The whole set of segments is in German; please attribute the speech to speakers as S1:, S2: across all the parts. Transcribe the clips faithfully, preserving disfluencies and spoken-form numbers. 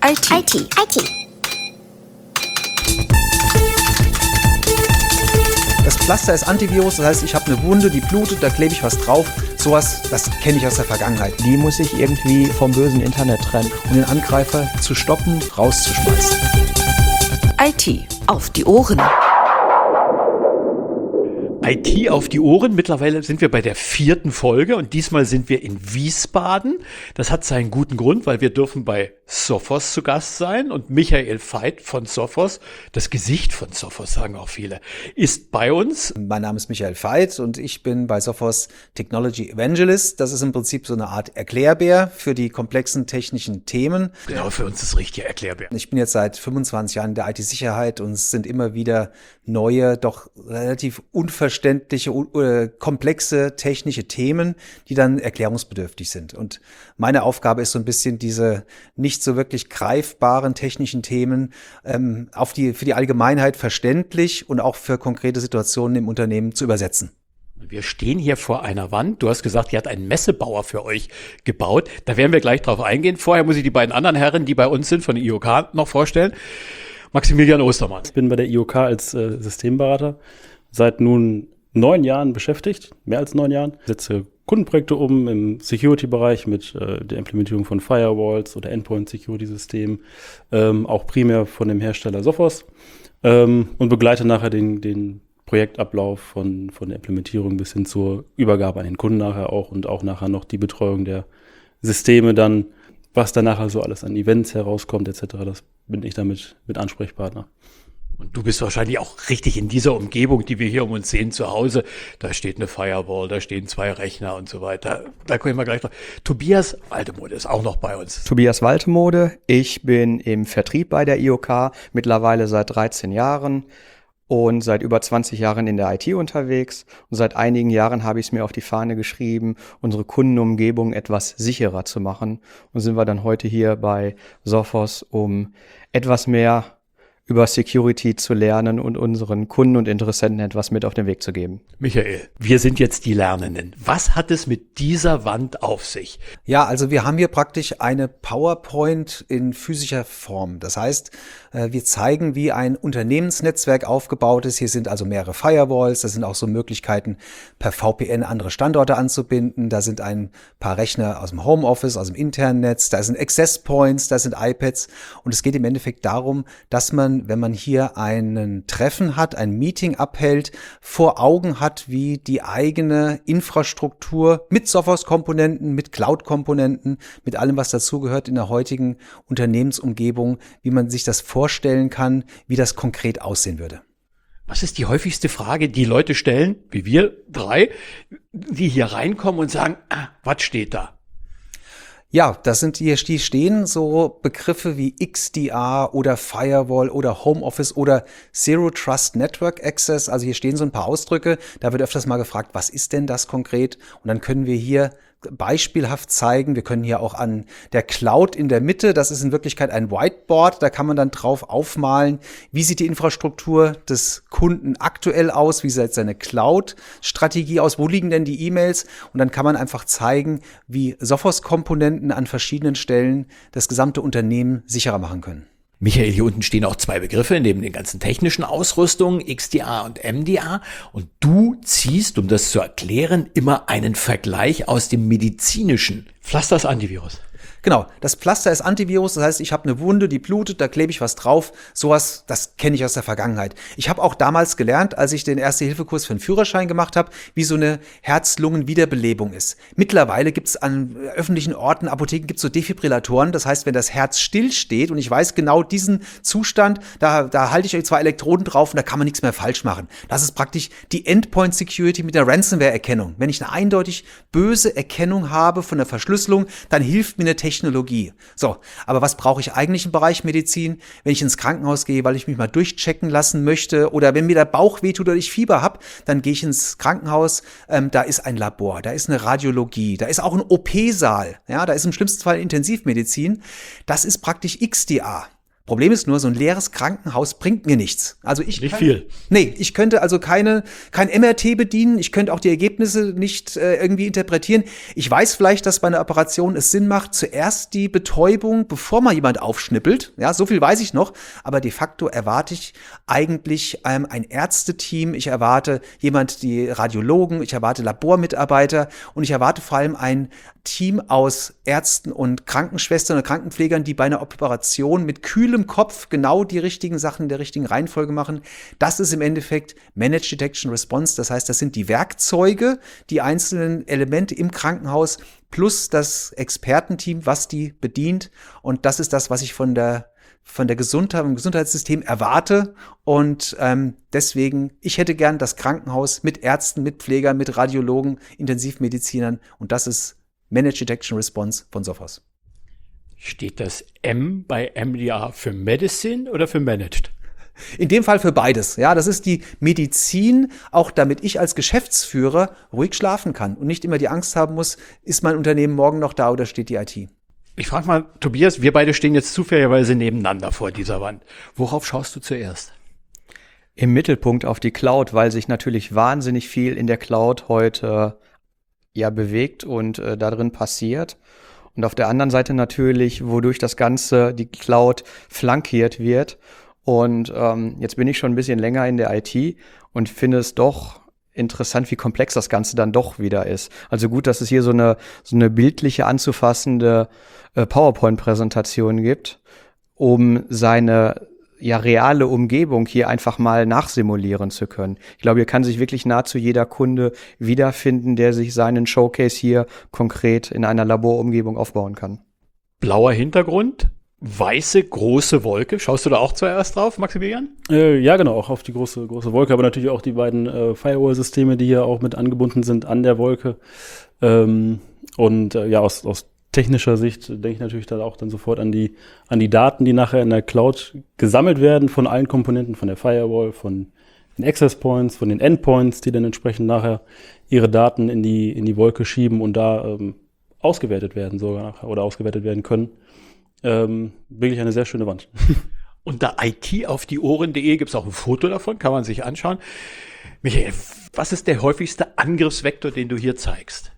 S1: I T. I T. I T.
S2: Das Pflaster ist Antivirus, das heißt, ich habe eine Wunde, die blutet, da klebe ich was drauf. Sowas, das kenne ich aus der Vergangenheit.
S3: Die muss ich irgendwie vom bösen Internet trennen.
S2: Um den Angreifer zu stoppen, rauszuschmeißen.
S1: I T auf die Ohren.
S4: I T auf die Ohren. Mittlerweile sind wir bei der vierten Folge und diesmal sind wir in Wiesbaden. Das hat seinen guten Grund, weil wir dürfen bei Sophos zu Gast sein und Michael Veit von Sophos, das Gesicht von Sophos, sagen auch viele, ist bei uns.
S2: Mein Name ist Michael Veit und ich bin bei Sophos Technology Evangelist. Das ist im Prinzip so eine Art Erklärbär für die komplexen technischen Themen.
S4: Genau, für uns ist richtig Erklärbär.
S2: Ich bin jetzt seit fünfundzwanzig Jahren in der I T-Sicherheit und es sind immer wieder neue, doch relativ unverständliche, äh, komplexe technische Themen, die dann erklärungsbedürftig sind. Und meine Aufgabe ist so ein bisschen diese nicht so wirklich greifbaren technischen Themen ähm, auf die, für die Allgemeinheit verständlich und auch für konkrete Situationen im Unternehmen zu übersetzen.
S4: Wir stehen hier vor einer Wand. Du hast gesagt, die hat ein Messebauer für euch gebaut. Da werden wir gleich drauf eingehen. Vorher muss ich die beiden anderen Herren, die bei uns sind, von der I O K noch vorstellen. Maximilian Ostermann.
S5: Ich bin bei der I O K als äh, Systemberater seit nun neun Jahren beschäftigt, mehr als neun Jahren. Ich setze Kundenprojekte um im Security-Bereich mit äh, der Implementierung von Firewalls oder Endpoint-Security-Systemen, ähm, auch primär von dem Hersteller Sophos, ähm, und begleite nachher den, den Projektablauf von, von der Implementierung bis hin zur Übergabe an den Kunden nachher auch und auch nachher noch die Betreuung der Systeme dann, was dann nachher so alles an Events herauskommt et cetera. Das bin ich damit mit Ansprechpartner.
S4: Und du bist wahrscheinlich auch richtig in dieser Umgebung, die wir hier um uns sehen, zu Hause. Da steht eine Firewall, da stehen zwei Rechner und so weiter. Da kommen wir gleich drauf. Tobias Waltemode ist auch noch bei uns.
S3: Tobias Waltemode, ich bin im Vertrieb bei der I O K, mittlerweile seit dreizehn Jahren und seit über zwanzig Jahren in der I T unterwegs. Und seit einigen Jahren habe ich es mir auf die Fahne geschrieben, unsere Kundenumgebung etwas sicherer zu machen. Und sind wir dann heute hier bei Sophos, um etwas mehr über Security zu lernen und unseren Kunden und Interessenten etwas mit auf den Weg zu geben.
S4: Michael, wir sind jetzt die Lernenden. Was hat es mit dieser Wand auf sich?
S2: Ja, also wir haben hier praktisch eine PowerPoint in physischer Form. Das heißt, wir zeigen, wie ein Unternehmensnetzwerk aufgebaut ist. Hier sind also mehrere Firewalls. Da sind auch so Möglichkeiten, per V P N andere Standorte anzubinden. Da sind ein paar Rechner aus dem Homeoffice, aus dem internen Netz. Da sind Access Points, da sind iPads. Und es geht im Endeffekt darum, dass man, wenn man hier einen Treffen hat, ein Meeting abhält, vor Augen hat, wie die eigene Infrastruktur mit Sophos-Komponenten, mit Cloud-Komponenten, mit allem, was dazugehört in der heutigen Unternehmensumgebung, wie man sich das vorstellen kann, wie das konkret aussehen würde.
S4: Was ist die häufigste Frage, die Leute stellen, wie wir drei, die hier reinkommen und sagen, ah, was steht da?
S2: Ja, das sind hier, die stehen so Begriffe wie X D R oder Firewall oder Homeoffice oder Zero Trust Network Access. Also hier stehen so ein paar Ausdrücke. Da wird öfters mal gefragt, was ist denn das konkret? Und dann können wir hier beispielhaft zeigen. Wir können hier auch an der Cloud in der Mitte, das ist in Wirklichkeit ein Whiteboard, da kann man dann drauf aufmalen, wie sieht die Infrastruktur des Kunden aktuell aus, wie sieht seine Cloud-Strategie aus, wo liegen denn die E-Mails, und dann kann man einfach zeigen, wie Sophos-Komponenten an verschiedenen Stellen das gesamte Unternehmen sicherer machen können.
S4: Michael, hier unten stehen auch zwei Begriffe neben den ganzen technischen Ausrüstungen, X D R und M D R. Und du ziehst, um das zu erklären, immer einen Vergleich aus dem medizinischen. Pflaster ist Antivirus.
S2: Genau, das Pflaster ist Antivirus, das heißt, ich habe eine Wunde, die blutet, da klebe ich was drauf. Sowas, das kenne ich aus der Vergangenheit. Ich habe auch damals gelernt, als ich den Erste-Hilfe-Kurs für den Führerschein gemacht habe, wie so eine Herz-Lungen-Wiederbelebung ist. Mittlerweile gibt es an öffentlichen Orten, Apotheken, gibt es so Defibrillatoren. Das heißt, wenn das Herz stillsteht und ich weiß genau diesen Zustand, da, da halte ich euch zwei Elektroden drauf und da kann man nichts mehr falsch machen. Das ist praktisch die Endpoint-Security mit der Ransomware-Erkennung. Wenn ich eine eindeutig böse Erkennung habe von der Verschlüsselung, dann hilft mir eine Technologie. So, aber was brauche ich eigentlich im Bereich Medizin? Wenn ich ins Krankenhaus gehe, weil ich mich mal durchchecken lassen möchte, oder wenn mir der Bauch wehtut oder ich Fieber habe, dann gehe ich ins Krankenhaus, ähm, da ist ein Labor, da ist eine Radiologie, da ist auch ein O P-Saal, ja, da ist im schlimmsten Fall Intensivmedizin. Das ist praktisch X D R. Problem ist nur, so ein leeres Krankenhaus bringt mir nichts. Also ich
S4: Nicht
S2: kann,
S4: viel.
S2: Nee, ich könnte also keine, kein M R T bedienen. Ich könnte auch die Ergebnisse nicht äh, irgendwie interpretieren. Ich weiß vielleicht, dass bei einer Operation es Sinn macht, zuerst die Betäubung, bevor mal jemand aufschnippelt. Ja, so viel weiß ich noch. Aber de facto erwarte ich eigentlich ähm, ein Ärzteteam. Ich erwarte jemand, die Radiologen. Ich erwarte Labormitarbeiter. Und ich erwarte vor allem ein Team aus Ärzten und Krankenschwestern und Krankenpflegern, die bei einer Operation mit kühlem Kopf genau die richtigen Sachen in der richtigen Reihenfolge machen. Das ist im Endeffekt Managed Detection Response. Das heißt, das sind die Werkzeuge, die einzelnen Elemente im Krankenhaus plus das Expertenteam, was die bedient. Und das ist das, was ich von der von der Gesundheit, vom Gesundheitssystem erwarte. Und ähm, deswegen, ich hätte gern das Krankenhaus mit Ärzten, mit Pflegern, mit Radiologen, Intensivmedizinern. Und das ist Managed Detection Response von Sophos.
S4: Steht das M bei M D R für Medicine oder für Managed?
S2: In dem Fall für beides. Ja, das ist die Medizin, auch damit ich als Geschäftsführer ruhig schlafen kann und nicht immer die Angst haben muss, ist mein Unternehmen morgen noch da oder steht die I T?
S4: Ich frage mal, Tobias, wir beide stehen jetzt zufälligerweise nebeneinander vor dieser Wand. Worauf schaust du zuerst?
S3: Im Mittelpunkt auf die Cloud, weil sich natürlich wahnsinnig viel in der Cloud heute ja bewegt und äh, da drin passiert. Und auf der anderen Seite natürlich, wodurch das Ganze, die Cloud flankiert wird. Und ähm, jetzt bin ich schon ein bisschen länger in der I T und finde es doch interessant, wie komplex das Ganze dann doch wieder ist. Also gut, dass es hier so eine so eine bildliche, anzufassende äh, PowerPoint-Präsentation gibt, um seine ja reale Umgebung hier einfach mal nachsimulieren zu können. Ich glaube, hier kann sich wirklich nahezu jeder Kunde wiederfinden, der sich seinen Showcase hier konkret in einer Laborumgebung aufbauen kann.
S4: Blauer Hintergrund, weiße große Wolke. Schaust du da auch zuerst drauf, Maximilian?
S5: Äh, ja, genau, auch auf die große, große Wolke, aber natürlich auch die beiden äh, Firewall-Systeme, die hier auch mit angebunden sind an der Wolke. Ähm, und äh, ja, aus, aus technischer Sicht denke ich natürlich dann auch dann sofort an die, an die Daten, die nachher in der Cloud gesammelt werden von allen Komponenten, von der Firewall, von den Access Points, von den Endpoints, die dann entsprechend nachher ihre Daten in die, in die Wolke schieben und da ähm, ausgewertet werden sogar nachher oder ausgewertet werden können. Ähm, wirklich eine sehr schöne Wand.
S4: Unter I T auf die Ohren punkt de gibt es auch ein Foto davon, kann man sich anschauen. Michael, was ist der häufigste Angriffsvektor, den du hier zeigst?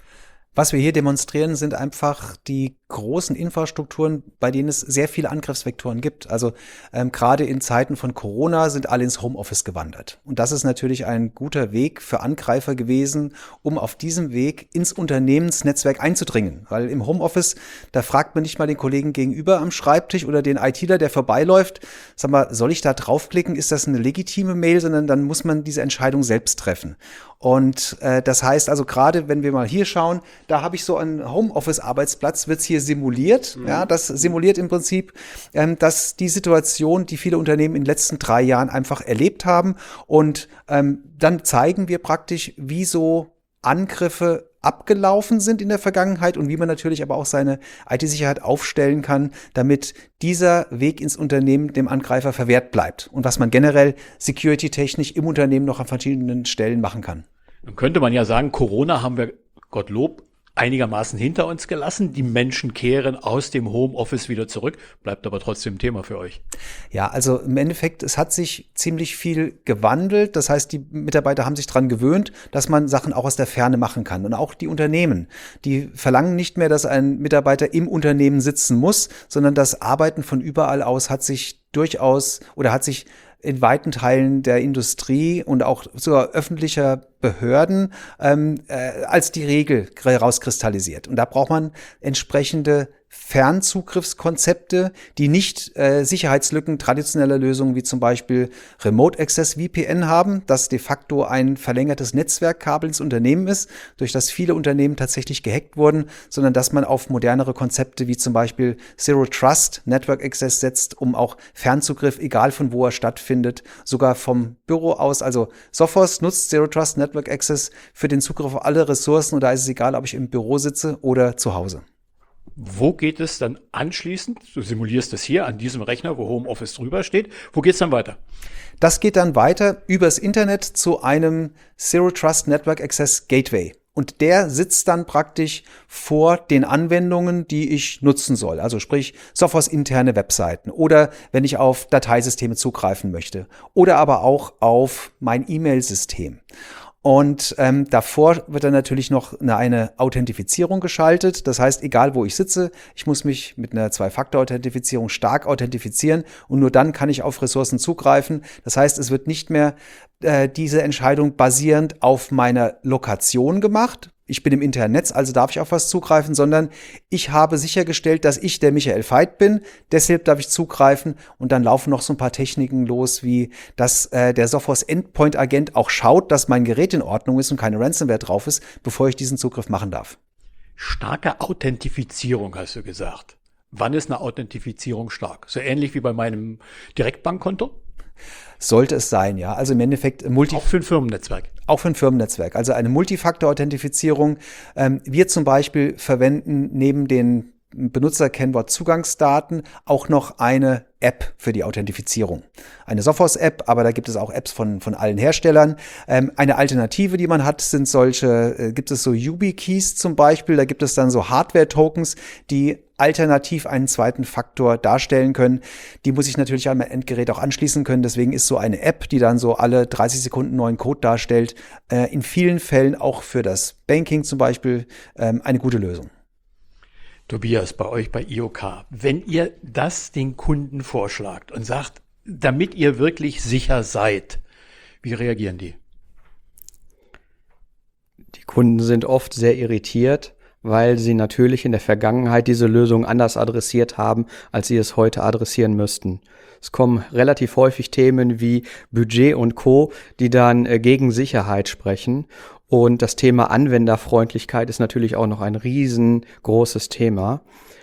S2: Was wir hier demonstrieren, sind einfach die großen Infrastrukturen, bei denen es sehr viele Angriffsvektoren gibt. Also ähm, gerade in Zeiten von Corona sind alle ins Homeoffice gewandert. Und das ist natürlich ein guter Weg für Angreifer gewesen, um auf diesem Weg ins Unternehmensnetzwerk einzudringen. Weil im Homeoffice, da fragt man nicht mal den Kollegen gegenüber am Schreibtisch oder den ITler, der vorbeiläuft, sag mal, soll ich da draufklicken? Ist das eine legitime Mail? Sondern dann muss man diese Entscheidung selbst treffen. Und äh, das heißt also gerade, wenn wir mal hier schauen, da habe ich so einen Homeoffice-Arbeitsplatz, wird's hier simuliert. Mhm. Ja, das simuliert im Prinzip, ähm, dass die Situation, die viele Unternehmen in den letzten drei Jahren einfach erlebt haben. Und ähm, dann zeigen wir praktisch, wie so Angriffe abgelaufen sind in der Vergangenheit und wie man natürlich aber auch seine I T-Sicherheit aufstellen kann, damit dieser Weg ins Unternehmen dem Angreifer verwehrt bleibt und was man generell security-technisch im Unternehmen noch an verschiedenen Stellen machen kann.
S4: Nun könnte man ja sagen, Corona haben wir, Gottlob, einigermaßen hinter uns gelassen. Die Menschen kehren aus dem Homeoffice wieder zurück. Bleibt aber trotzdem ein Thema für euch.
S2: Ja, also im Endeffekt, es hat sich ziemlich viel gewandelt. Das heißt, die Mitarbeiter haben sich dran gewöhnt, dass man Sachen auch aus der Ferne machen kann. Und auch die Unternehmen, die verlangen nicht mehr, dass ein Mitarbeiter im Unternehmen sitzen muss, sondern das Arbeiten von überall aus hat sich durchaus oder hat sich in weiten Teilen der Industrie und auch sogar öffentlicher Behörden ähm, äh, als die Regel herauskristallisiert. Und da braucht man entsprechende Fernzugriffskonzepte, die nicht äh, Sicherheitslücken traditioneller Lösungen wie zum Beispiel Remote Access V P N haben, das de facto ein verlängertes Netzwerkkabel ins Unternehmen ist, durch das viele Unternehmen tatsächlich gehackt wurden, sondern dass man auf modernere Konzepte wie zum Beispiel Zero Trust Network Access setzt, um auch Fernzugriff, egal von wo er stattfindet, sogar vom Büro aus. Also Sophos nutzt Zero Trust Network Access für den Zugriff auf alle Ressourcen und da ist es egal, ob ich im Büro sitze oder zu Hause.
S4: Wo geht es dann anschließend? Du simulierst es hier an diesem Rechner, wo Homeoffice drüber steht. Wo geht es dann weiter? Das geht dann weiter übers Internet zu einem Zero Trust Network Access Gateway.
S2: Und der sitzt dann praktisch vor den Anwendungen, die ich nutzen soll. Also sprich Sophos interne Webseiten oder wenn ich auf Dateisysteme zugreifen möchte oder aber auch auf mein E-Mail-System. Und ähm, davor wird dann natürlich noch eine, eine Authentifizierung geschaltet. Das heißt, egal wo ich sitze, ich muss mich mit einer Zwei-Faktor-Authentifizierung stark authentifizieren und nur dann kann ich auf Ressourcen zugreifen. Das heißt, es wird nicht mehr äh, diese Entscheidung basierend auf meiner Lokation gemacht. Ich bin im internen Netz, also darf ich auf was zugreifen, sondern ich habe sichergestellt, dass ich der Michael Veit bin. Deshalb darf ich zugreifen und dann laufen noch so ein paar Techniken los, wie dass äh, der Sophos Endpoint Agent auch schaut, dass mein Gerät in Ordnung ist und keine Ransomware drauf ist, bevor ich diesen Zugriff machen darf.
S4: Starke Authentifizierung, hast du gesagt. Wann ist eine Authentifizierung stark? So ähnlich wie bei meinem Direktbankkonto?
S2: Sollte es sein, ja. Also im Endeffekt Multi
S4: auch für ein Firmennetzwerk.
S2: Auch für ein Firmennetzwerk. Also eine Multifaktor-Authentifizierung. Ähm, wir zum Beispiel verwenden neben den Benutzerkennwort Zugangsdaten auch noch eine App für die Authentifizierung. Eine Sophos-App, aber da gibt es auch Apps von, von allen Herstellern. Ähm, eine Alternative, die man hat, sind solche, äh, gibt es so YubiKeys zum Beispiel, da gibt es dann so Hardware-Tokens, die alternativ einen zweiten Faktor darstellen können. Die muss ich natürlich an mein Endgerät auch anschließen können. Deswegen ist so eine App, die dann so alle dreißig Sekunden neuen Code darstellt, äh, in vielen Fällen auch für das Banking zum Beispiel ähm, eine gute Lösung.
S4: Tobias, bei euch bei I O K, wenn ihr das den Kunden vorschlagt und sagt, damit ihr wirklich sicher seid, wie reagieren die?
S3: Die Kunden sind oft sehr irritiert, weil sie natürlich in der Vergangenheit diese Lösung anders adressiert haben, als sie es heute adressieren müssten. Es kommen relativ häufig Themen wie Budget und Co., die dann äh, gegen Sicherheit sprechen. Und das Thema Anwenderfreundlichkeit ist natürlich auch noch ein riesengroßes Thema.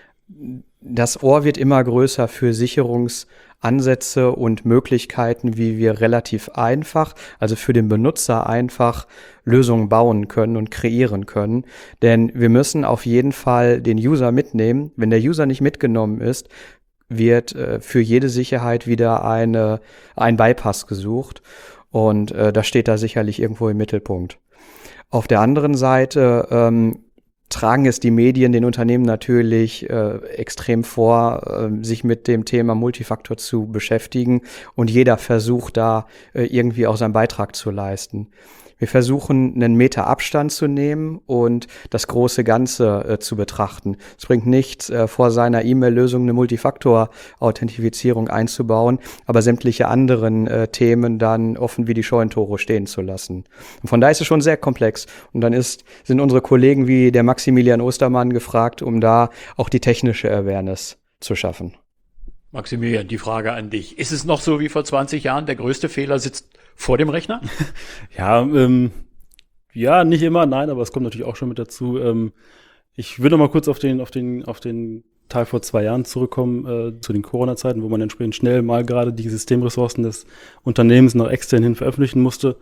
S3: Das Ohr wird immer größer für Sicherungsansätze und Möglichkeiten, wie wir relativ einfach, also für den Benutzer einfach Lösungen bauen können und kreieren können. Denn wir müssen auf jeden Fall den User mitnehmen. Wenn der User nicht mitgenommen ist, wird äh, für jede Sicherheit wieder eine, ein Bypass gesucht. Und äh, das steht da sicherlich irgendwo im Mittelpunkt. Auf der anderen Seite ähm, tragen es die Medien den Unternehmen natürlich äh, extrem vor, äh, sich mit dem Thema Multifaktor zu beschäftigen und jeder versucht da äh, irgendwie auch seinen Beitrag zu leisten. Wir versuchen, einen Meter Abstand zu nehmen und das große Ganze äh, zu betrachten. Es bringt nichts, äh, vor seiner E-Mail-Lösung eine Multifaktor-Authentifizierung einzubauen, aber sämtliche anderen äh, Themen dann offen wie die Scheunentore stehen zu lassen. Und von daher ist es schon sehr komplex. Und dann ist, sind unsere Kollegen wie der Maximilian Ostermann gefragt, um da auch die technische Awareness zu schaffen.
S4: Maximilian, die Frage an dich. Ist es noch so wie vor zwanzig Jahren, der größte Fehler sitzt vor dem Rechner?
S5: Ja, ähm, ja, nicht immer, nein, aber es kommt natürlich auch schon mit dazu. Ähm, ich will noch mal kurz auf den, auf den, auf den Teil vor zwei Jahren zurückkommen, äh, zu den Corona-Zeiten, wo man entsprechend schnell mal gerade die Systemressourcen des Unternehmens nach extern hin veröffentlichen musste,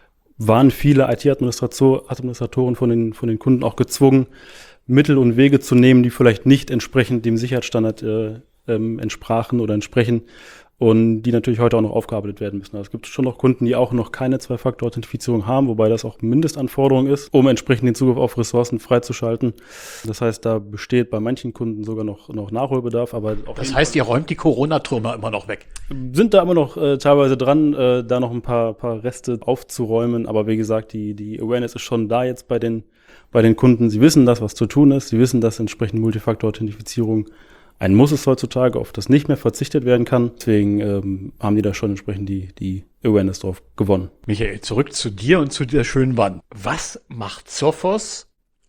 S5: waren viele I T-Administratoren von den, von den Kunden auch gezwungen, Mittel und Wege zu nehmen, die vielleicht nicht entsprechend dem Sicherheitsstandard äh, ähm, entsprachen oder entsprechen, und die natürlich heute auch noch aufgearbeitet werden müssen. Also es gibt schon noch Kunden, die auch noch keine Zwei-Faktor-Authentifizierung haben, wobei das auch Mindestanforderung ist, um entsprechend den Zugriff auf Ressourcen freizuschalten. Das heißt, da besteht bei manchen Kunden sogar noch, noch Nachholbedarf. Aber auch
S4: das heißt, ihr räumt die Corona-Trümmer immer noch weg?
S5: Sind da immer noch äh, teilweise dran, äh, da noch ein paar, paar Reste aufzuräumen. Aber wie gesagt, die, die Awareness ist schon da jetzt bei den, bei den Kunden. Sie wissen das, was zu tun ist. Sie wissen, dass entsprechend Multifaktor-Authentifizierung ein Muss ist heutzutage, auf das nicht mehr verzichtet werden kann. Deswegen ähm, haben die da schon entsprechend die, die Awareness drauf gewonnen.
S4: Michael, zurück zu dir und zu der schönen Wand. Was macht Sophos,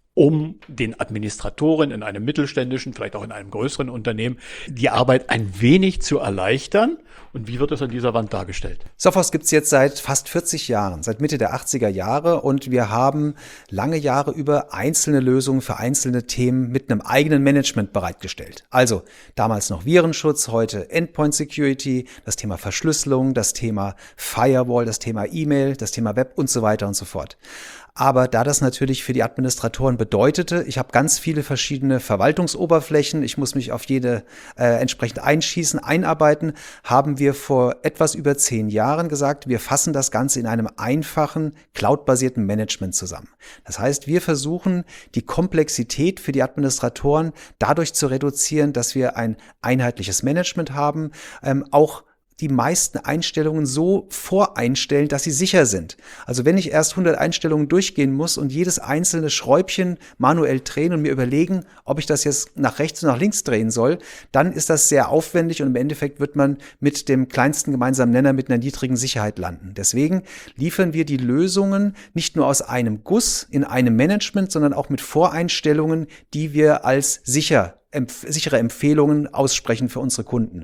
S4: um den Administratoren in einem mittelständischen, vielleicht auch in einem größeren Unternehmen, die Arbeit ein wenig zu erleichtern? Und wie wird das an dieser Wand dargestellt?
S2: Sophos gibt's jetzt seit fast vierzig Jahren, seit Mitte der achtziger Jahre, und wir haben lange Jahre über einzelne Lösungen für einzelne Themen mit einem eigenen Management bereitgestellt. Also damals noch Virenschutz, heute Endpoint Security, das Thema Verschlüsselung, das Thema Firewall, das Thema E-Mail, das Thema Web und so weiter und so fort. Aber da das natürlich für die Administratoren bedeutete, ich habe ganz viele verschiedene Verwaltungsoberflächen, ich muss mich auf jede äh, entsprechend einschießen, einarbeiten, haben wir vor etwas über zehn Jahren gesagt, wir fassen das Ganze in einem einfachen, cloudbasierten Management zusammen. Das heißt, wir versuchen, die Komplexität für die Administratoren dadurch zu reduzieren, dass wir ein einheitliches Management haben, ähm, auch die meisten Einstellungen so voreinstellen, dass sie sicher sind. Also wenn ich erst hundert Einstellungen durchgehen muss und jedes einzelne Schräubchen manuell drehen und mir überlegen, ob ich das jetzt nach rechts oder nach links drehen soll, dann ist das sehr aufwendig und im Endeffekt wird man mit dem kleinsten gemeinsamen Nenner mit einer niedrigen Sicherheit landen. Deswegen liefern wir die Lösungen nicht nur aus einem Guss in einem Management, sondern auch mit Voreinstellungen, die wir als sicher Empf- sichere Empfehlungen aussprechen für unsere Kunden.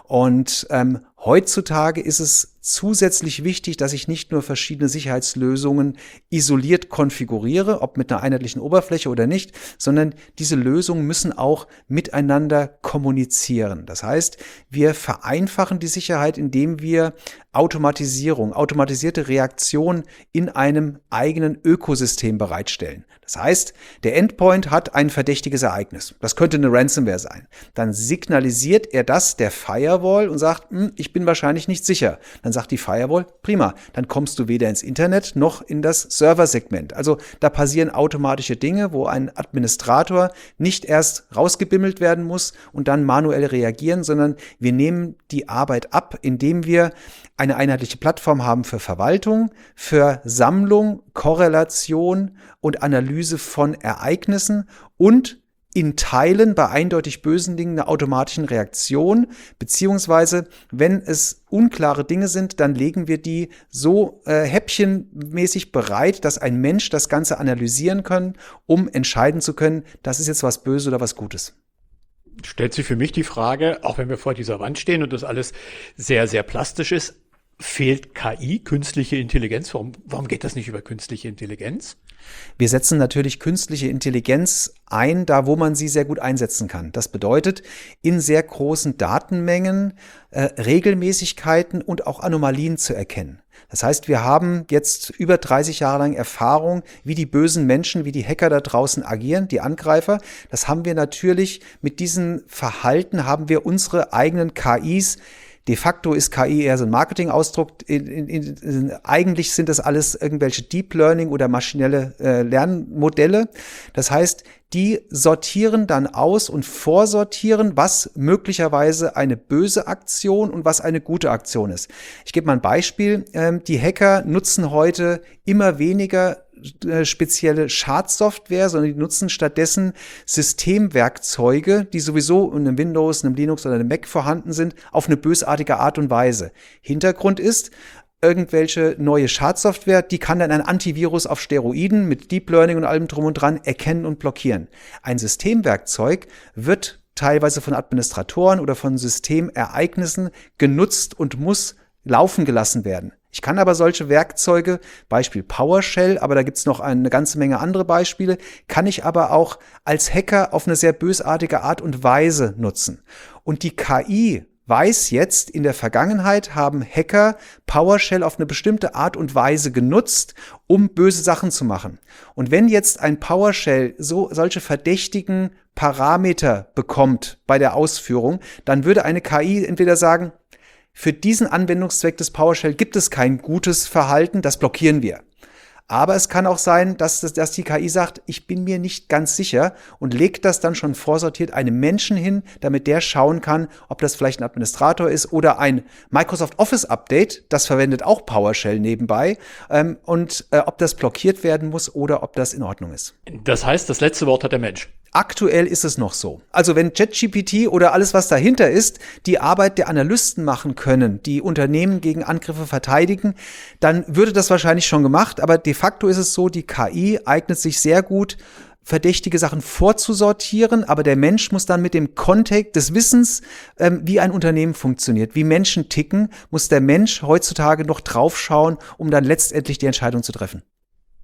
S2: Und ähm, heutzutage ist es zusätzlich wichtig, dass ich nicht nur verschiedene Sicherheitslösungen isoliert konfiguriere, ob mit einer einheitlichen Oberfläche oder nicht, sondern diese Lösungen müssen auch miteinander kommunizieren. Das heißt, wir vereinfachen die Sicherheit, indem wir Automatisierung, automatisierte Reaktion in einem eigenen Ökosystem bereitstellen. Das heißt, der Endpoint hat ein verdächtiges Ereignis. Das könnte eine Ransomware sein. Dann signalisiert er das der Firewall und sagt, ich bin wahrscheinlich nicht sicher. Dann sagt die Firewall, prima, dann kommst du weder ins Internet noch in das Serversegment. Also da passieren automatische Dinge, wo ein Administrator nicht erst rausgebimmelt werden muss und dann manuell reagieren, sondern wir nehmen die Arbeit ab, indem wir eine einheitliche Plattform haben für Verwaltung, für Sammlung, Korrelation und Analyse von Ereignissen und in Teilen bei eindeutig bösen Dingen einer automatischen Reaktion, beziehungsweise wenn es unklare Dinge sind, dann legen wir die so äh, häppchenmäßig bereit, dass ein Mensch das Ganze analysieren kann, um entscheiden zu können, das ist jetzt was Böses oder was Gutes.
S4: Stellt sich für mich die Frage, auch wenn wir vor dieser Wand stehen und das alles sehr, sehr plastisch ist, fehlt K I, künstliche Intelligenz? Warum, warum geht das nicht über künstliche Intelligenz?
S2: Wir setzen natürlich künstliche Intelligenz ein, da wo man sie sehr gut einsetzen kann. Das bedeutet, in sehr großen Datenmengen äh, Regelmäßigkeiten und auch Anomalien zu erkennen. Das heißt, wir haben jetzt über dreißig Jahre lang Erfahrung, wie die bösen Menschen, wie die Hacker da draußen agieren, die Angreifer. Das haben wir natürlich mit diesem Verhalten, haben wir unsere eigenen K Is. De facto ist K I eher so ein Marketingausdruck. In, in, in, eigentlich sind das alles irgendwelche Deep Learning oder maschinelle äh, Lernmodelle. Das heißt, die sortieren dann aus und vorsortieren, was möglicherweise eine böse Aktion und was eine gute Aktion ist. Ich gebe mal ein Beispiel. Ähm, die Hacker nutzen heute immer weniger spezielle Schadsoftware, sondern die nutzen stattdessen Systemwerkzeuge, die sowieso in einem Windows, einem Linux oder einem Mac vorhanden sind, auf eine bösartige Art und Weise. Hintergrund ist, irgendwelche neue Schadsoftware, die kann dann ein Antivirus auf Steroiden mit Deep Learning und allem drum und dran erkennen und blockieren. Ein Systemwerkzeug wird teilweise von Administratoren oder von Systemereignissen genutzt und muss laufen gelassen werden. Ich kann aber solche Werkzeuge, Beispiel PowerShell, aber da gibt's noch eine ganze Menge andere Beispiele, kann ich aber auch als Hacker auf eine sehr bösartige Art und Weise nutzen. Und die K I weiß jetzt, in der Vergangenheit haben Hacker PowerShell auf eine bestimmte Art und Weise genutzt, um böse Sachen zu machen. Und wenn jetzt ein PowerShell so solche verdächtigen Parameter bekommt bei der Ausführung, dann würde eine K I entweder sagen, für diesen Anwendungszweck des PowerShell gibt es kein gutes Verhalten, das blockieren wir. Aber es kann auch sein, dass, dass die K I sagt, ich bin mir nicht ganz sicher und legt das dann schon vorsortiert einem Menschen hin, damit der schauen kann, ob das vielleicht ein Administrator ist oder ein Microsoft Office Update, das verwendet auch PowerShell nebenbei, ähm, und äh, ob das blockiert werden muss oder ob das in Ordnung ist.
S4: Das heißt, das letzte Wort hat der Mensch.
S2: Aktuell ist es noch so. Also wenn ChatGPT oder alles, was dahinter ist, die Arbeit der Analysten machen können, die Unternehmen gegen Angriffe verteidigen, dann würde das wahrscheinlich schon gemacht. Aber de facto ist es so, die K I eignet sich sehr gut, verdächtige Sachen vorzusortieren, aber der Mensch muss dann mit dem Kontext des Wissens, ähm, wie ein Unternehmen funktioniert, wie Menschen ticken, muss der Mensch heutzutage noch draufschauen, um dann letztendlich die Entscheidung zu treffen.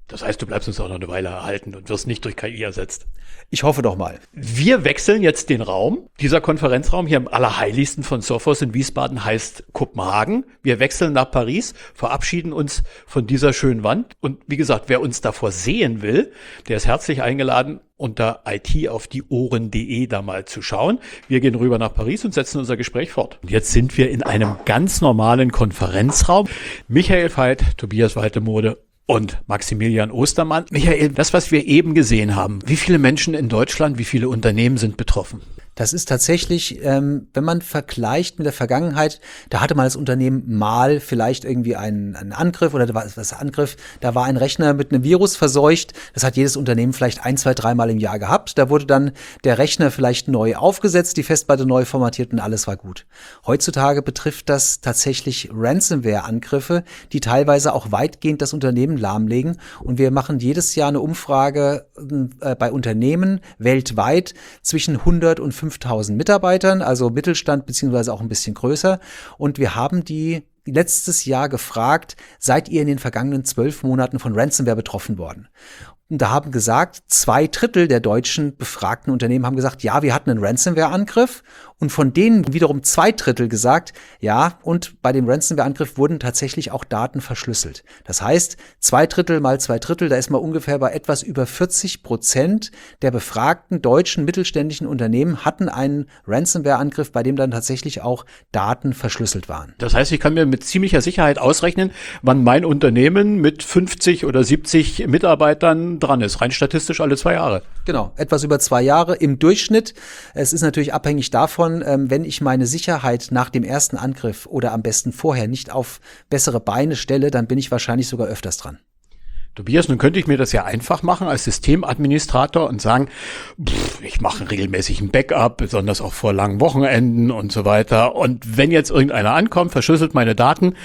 S4: Das heißt, du bleibst uns auch noch eine Weile erhalten und wirst nicht durch K I ersetzt.
S2: Ich hoffe doch mal.
S4: Wir wechseln jetzt den Raum. Dieser Konferenzraum hier am allerheiligsten von Sophos in Wiesbaden heißt Kopenhagen. Wir wechseln nach Paris, verabschieden uns von dieser schönen Wand. Und wie gesagt, wer uns davor sehen will, der ist herzlich eingeladen, unter I T auf die Ohren punkt de da mal zu schauen. Wir gehen rüber nach Paris und setzen unser Gespräch fort. Und jetzt sind wir in einem ganz normalen Konferenzraum. Michael Veit, Tobias Waltemode und Maximilian Ostermann. Michael, das, was wir eben gesehen haben, wie viele Menschen in Deutschland, wie viele Unternehmen sind betroffen?
S2: Das ist tatsächlich, ähm, wenn man vergleicht mit der Vergangenheit, da hatte mal das Unternehmen mal vielleicht irgendwie einen, einen Angriff oder was, was Angriff, da war ein Rechner mit einem Virus verseucht. Das hat jedes Unternehmen vielleicht ein, zwei, dreimal im Jahr gehabt. Da wurde dann der Rechner vielleicht neu aufgesetzt, die Festplatte neu formatiert und alles war gut. Heutzutage betrifft das tatsächlich Ransomware-Angriffe, die teilweise auch weitgehend das Unternehmen lahmlegen. Und wir machen jedes Jahr eine Umfrage äh, bei Unternehmen weltweit zwischen hundert und fünftausend Mitarbeitern, also Mittelstand beziehungsweise auch ein bisschen größer. Und wir haben die letztes Jahr gefragt, seid ihr in den vergangenen zwölf Monaten von Ransomware betroffen worden? Und da haben gesagt, zwei Drittel der deutschen befragten Unternehmen haben gesagt, ja, wir hatten einen Ransomware-Angriff. Und von denen wiederum zwei Drittel gesagt, ja, und bei dem Ransomware-Angriff wurden tatsächlich auch Daten verschlüsselt. Das heißt, zwei Drittel mal zwei Drittel, da ist man ungefähr bei etwas über vierzig Prozent der befragten deutschen mittelständischen Unternehmen hatten einen Ransomware-Angriff, bei dem dann tatsächlich auch Daten verschlüsselt waren.
S4: Das heißt, ich kann mir mit ziemlicher Sicherheit ausrechnen, wann mein Unternehmen mit fünfzig oder siebzig Mitarbeitern dran ist. Rein statistisch alle zwei Jahre.
S2: Genau, etwas über zwei Jahre im Durchschnitt. Es ist natürlich abhängig davon, wenn ich meine Sicherheit nach dem ersten Angriff oder am besten vorher nicht auf bessere Beine stelle, dann bin ich wahrscheinlich sogar öfters dran.
S4: Tobias, nun könnte ich mir das ja einfach machen als Systemadministrator und sagen, pff, ich mache regelmäßig ein Backup, besonders auch vor langen Wochenenden und so weiter. Und wenn jetzt irgendeiner ankommt, verschlüsselt meine Daten,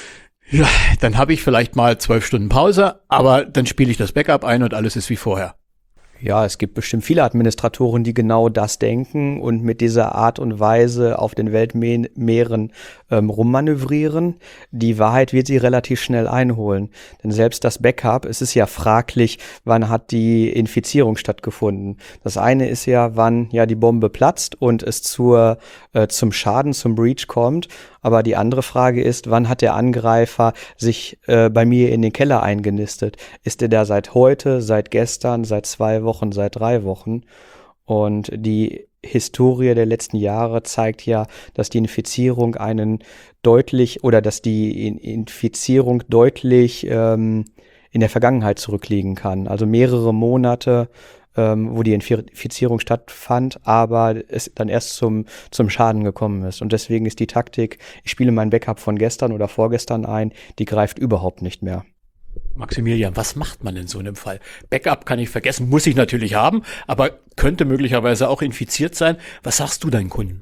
S4: ja, dann habe ich vielleicht mal zwölf Stunden Pause, aber dann spiele ich das Backup ein und alles ist wie vorher.
S3: Ja, es gibt bestimmt viele Administratoren, die genau das denken und mit dieser Art und Weise auf den Weltmeeren ähm, rummanövrieren. Die Wahrheit wird sie relativ schnell einholen. Denn selbst das Backup, es ist ja fraglich, wann hat die Infizierung stattgefunden. Das eine ist ja, wann ja die Bombe platzt und es zur äh, zum Schaden, zum Breach kommt. Aber die andere Frage ist, wann hat der Angreifer sich äh, bei mir in den Keller eingenistet? Ist er da seit heute, seit gestern, seit zwei Wochen, seit drei Wochen? Und die Historie der letzten Jahre zeigt ja, dass die Infizierung einen deutlich oder dass die Infizierung deutlich ähm, in der Vergangenheit zurückliegen kann. Also mehrere Monate, ähm, wo die Infizierung stattfand, aber es dann erst zum, zum Schaden gekommen ist. Und deswegen ist die Taktik, ich spiele mein Backup von gestern oder vorgestern ein, die greift überhaupt nicht mehr.
S4: Maximilian, was macht man in so einem Fall? Backup kann ich vergessen, muss ich natürlich haben, aber könnte möglicherweise auch infiziert sein. Was sagst du deinen Kunden?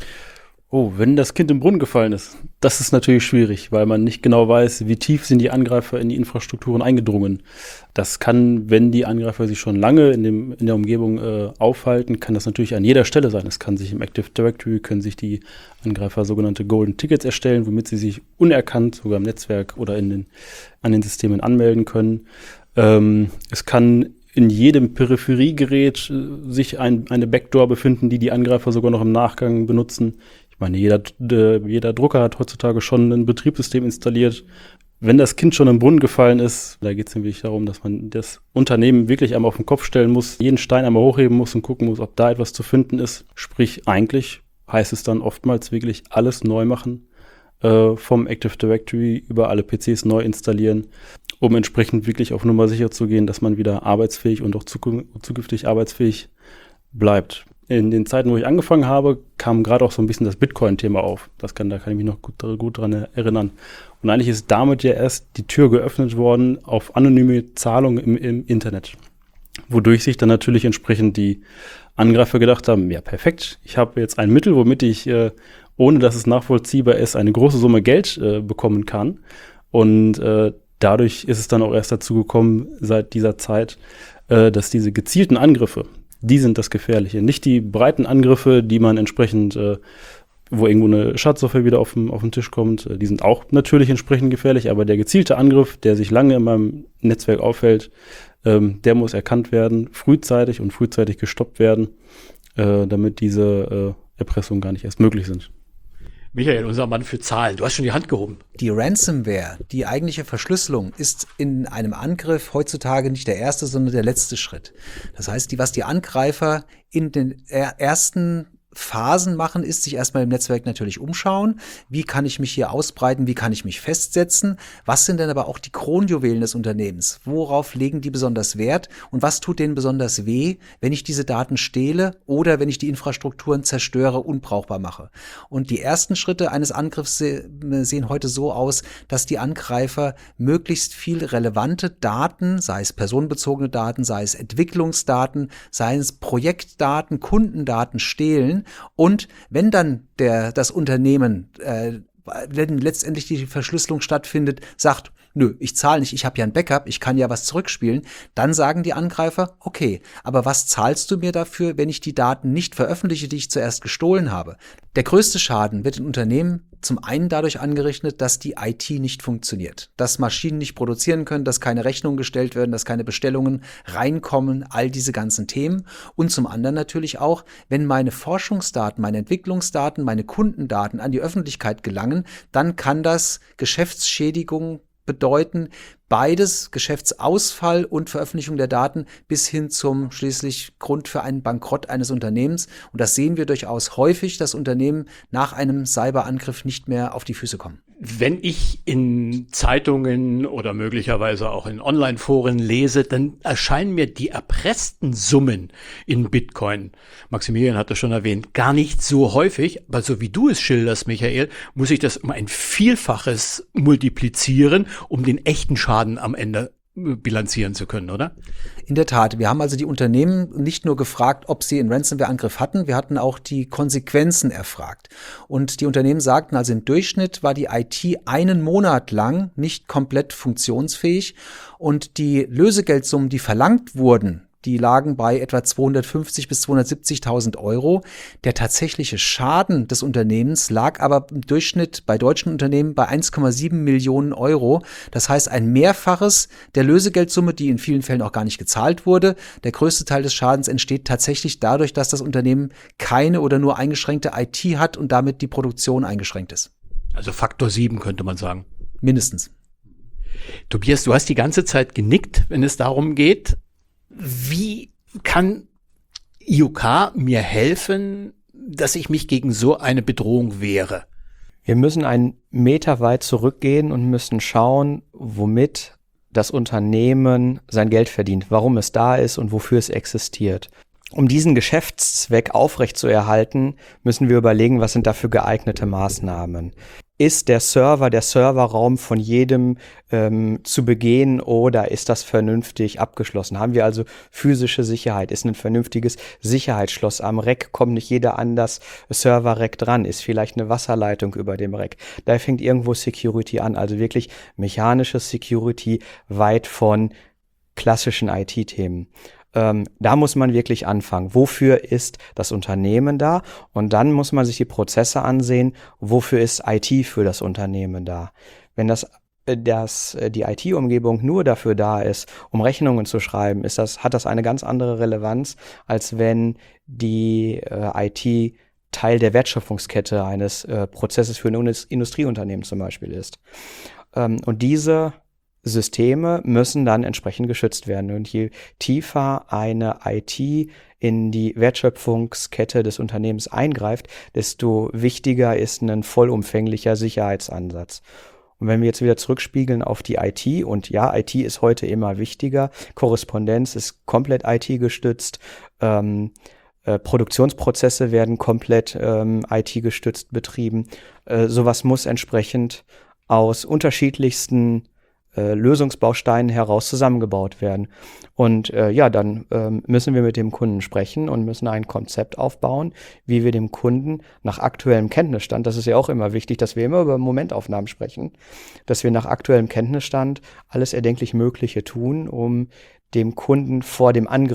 S5: Oh, wenn das Kind im Brunnen gefallen ist, das ist natürlich schwierig, weil man nicht genau weiß, wie tief sind die Angreifer in die Infrastrukturen eingedrungen. Das kann, wenn die Angreifer sich schon lange in, dem, in der Umgebung äh, aufhalten, kann das natürlich an jeder Stelle sein. Es kann sich im Active Directory, können sich die Angreifer sogenannte Golden Tickets erstellen, womit sie sich unerkannt sogar im Netzwerk oder in den, an den Systemen anmelden können. Ähm, es kann in jedem Peripheriegerät äh, sich ein, eine Backdoor befinden, die die Angreifer sogar noch im Nachgang benutzen. Ich meine, jeder, äh, jeder Drucker hat heutzutage schon ein Betriebssystem installiert. Wenn das Kind schon im Brunnen gefallen ist, da geht es nämlich darum, dass man das Unternehmen wirklich einmal auf den Kopf stellen muss, jeden Stein einmal hochheben muss und gucken muss, ob da etwas zu finden ist. Sprich, eigentlich heißt es dann oftmals wirklich alles neu machen, äh, vom Active Directory über alle P Cs neu installieren, um entsprechend wirklich auf Nummer sicher zu gehen, dass man wieder arbeitsfähig und auch zukünftig arbeitsfähig bleibt. In den Zeiten, wo ich angefangen habe, kam gerade auch so ein bisschen das Bitcoin-Thema auf. Das kann, da kann ich mich noch gut, gut dran erinnern. Und eigentlich ist damit ja erst die Tür geöffnet worden auf anonyme Zahlungen im, im Internet. Wodurch sich dann natürlich entsprechend die Angreifer gedacht haben, ja perfekt, ich habe jetzt ein Mittel, womit ich, äh, ohne dass es nachvollziehbar ist, eine große Summe Geld äh, bekommen kann. Und äh, dadurch ist es dann auch erst dazu gekommen, seit dieser Zeit, äh, dass diese gezielten Angriffe, die sind das Gefährliche. Nicht die breiten Angriffe, die man entsprechend äh, wo irgendwo eine Schadsoftware wieder auf den, auf den Tisch kommt. Die sind auch natürlich entsprechend gefährlich, aber der gezielte Angriff, der sich lange in meinem Netzwerk aufhält, ähm, der muss erkannt werden, frühzeitig und frühzeitig gestoppt werden, äh, damit diese äh, Erpressungen gar nicht erst möglich sind.
S4: Michael, unser Mann für Zahlen, du hast schon die Hand gehoben.
S2: Die Ransomware, die eigentliche Verschlüsselung, ist in einem Angriff heutzutage nicht der erste, sondern der letzte Schritt. Das heißt, die, was die Angreifer in den ersten Phasen machen, ist sich erstmal im Netzwerk natürlich umschauen. Wie kann ich mich hier ausbreiten? Wie kann ich mich festsetzen? Was sind denn aber auch die Kronjuwelen des Unternehmens? Worauf legen die besonders Wert? Und was tut denen besonders weh, wenn ich diese Daten stehle oder wenn ich die Infrastrukturen zerstöre, unbrauchbar mache? Und die ersten Schritte eines Angriffs sehen heute so aus, dass die Angreifer möglichst viel relevante Daten, sei es personenbezogene Daten, sei es Entwicklungsdaten, sei es Projektdaten, Kundendaten stehlen. Und wenn dann der, das Unternehmen, äh, wenn letztendlich die Verschlüsselung stattfindet, sagt, nö, ich zahle nicht, ich habe ja ein Backup, ich kann ja was zurückspielen, dann sagen die Angreifer, okay, aber was zahlst du mir dafür, wenn ich die Daten nicht veröffentliche, die ich zuerst gestohlen habe? Der größte Schaden wird in Unternehmen zum einen dadurch angerichtet, dass die I T nicht funktioniert, dass Maschinen nicht produzieren können, dass keine Rechnungen gestellt werden, dass keine Bestellungen reinkommen, all diese ganzen Themen. Und zum anderen natürlich auch, wenn meine Forschungsdaten, meine Entwicklungsdaten, meine Kundendaten an die Öffentlichkeit gelangen, dann kann das Geschäftsschädigung bedeuten, beides, Geschäftsausfall und Veröffentlichung der Daten bis hin zum schließlich Grund für einen Bankrott eines Unternehmens. Und das sehen wir durchaus häufig, dass Unternehmen nach einem Cyberangriff nicht mehr auf die Füße kommen.
S4: Wenn ich in Zeitungen oder möglicherweise auch in Online-Foren lese, dann erscheinen mir die erpressten Summen in Bitcoin, Maximilian hat das schon erwähnt, gar nicht so häufig, aber so wie du es schilderst, Michael, muss ich das um ein Vielfaches multiplizieren, um den echten Schaden am Ende bilanzieren zu können, oder?
S2: In der Tat. Wir haben also die Unternehmen nicht nur gefragt, ob sie einen Ransomware-Angriff hatten, wir hatten auch die Konsequenzen erfragt. Und die Unternehmen sagten, also im Durchschnitt war die I T einen Monat lang nicht komplett funktionsfähig und die Lösegeldsummen, die verlangt wurden, die lagen bei etwa zweihundertfünfzig bis zweihundertsiebzigtausend Euro. Der tatsächliche Schaden des Unternehmens lag aber im Durchschnitt bei deutschen Unternehmen bei eins Komma sieben Millionen Euro. Das heißt ein Mehrfaches der Lösegeldsumme, die in vielen Fällen auch gar nicht gezahlt wurde. Der größte Teil des Schadens entsteht tatsächlich dadurch, dass das Unternehmen keine oder nur eingeschränkte I T hat und damit die Produktion eingeschränkt ist.
S4: Also Faktor sieben könnte man sagen.
S2: Mindestens.
S4: Tobias, du hast die ganze Zeit genickt, wenn es darum geht, wie kann I O K mir helfen, dass ich mich gegen so eine Bedrohung wehre?
S3: Wir müssen einen Meter weit zurückgehen und müssen schauen, womit das Unternehmen sein Geld verdient, warum es da ist und wofür es existiert. Um diesen Geschäftszweck aufrechtzuerhalten, müssen wir überlegen, was sind dafür geeignete Maßnahmen. Ist der Server, der Serverraum von jedem ähm, zu begehen oder ist das vernünftig abgeschlossen? Haben wir also physische Sicherheit? Ist ein vernünftiges Sicherheitsschloss am Rack? Kommt nicht jeder an das Server-Rack dran? Ist vielleicht eine Wasserleitung über dem Rack? Da fängt irgendwo Security an, also wirklich mechanische Security weit von klassischen I T-Themen. Ähm, da muss man wirklich anfangen. Wofür ist das Unternehmen da? Und dann muss man sich die Prozesse ansehen. Wofür ist I T für das Unternehmen da? Wenn das, äh, das, äh, die I T-Umgebung nur dafür da ist, um Rechnungen zu schreiben, ist das, hat das eine ganz andere Relevanz, als wenn die äh, I T Teil der Wertschöpfungskette eines äh, Prozesses für ein Industrieunternehmen zum Beispiel ist. Ähm, und diese Systeme müssen dann entsprechend geschützt werden. Und je tiefer eine I T in die Wertschöpfungskette des Unternehmens eingreift, desto wichtiger ist ein vollumfänglicher Sicherheitsansatz. Und wenn wir jetzt wieder zurückspiegeln auf die I T, und ja, I T ist heute immer wichtiger, Korrespondenz ist komplett I T gestützt, ähm, äh, Produktionsprozesse werden komplett ähm, I T gestützt betrieben. Äh, sowas muss entsprechend aus unterschiedlichsten Lösungsbausteinen heraus zusammengebaut werden. Und äh, ja, dann ähm, müssen wir mit dem Kunden sprechen und müssen ein Konzept aufbauen, wie wir dem Kunden nach aktuellem Kenntnisstand, das ist ja auch immer wichtig, dass wir immer über Momentaufnahmen sprechen, dass wir nach aktuellem Kenntnisstand alles erdenklich Mögliche tun, um dem Kunden vor dem Angriff